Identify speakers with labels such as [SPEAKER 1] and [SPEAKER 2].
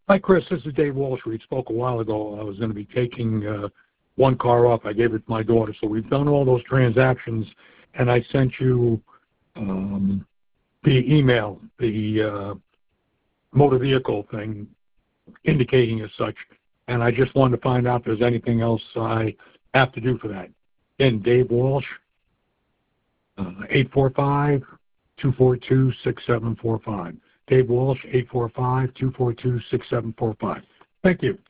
[SPEAKER 1] Hi, Chris. This is Dave Walsh. We spoke a while ago. I was going to be taking one car off. I gave it to my daughter. So we've done all those transactions, and I sent you via email the motor vehicle thing indicating as such. And I just wanted to find out if there's anything else I have to do for that. Again, Dave Walsh, 845-242-6745. Dave Walsh, 845-242-6745. Thank you.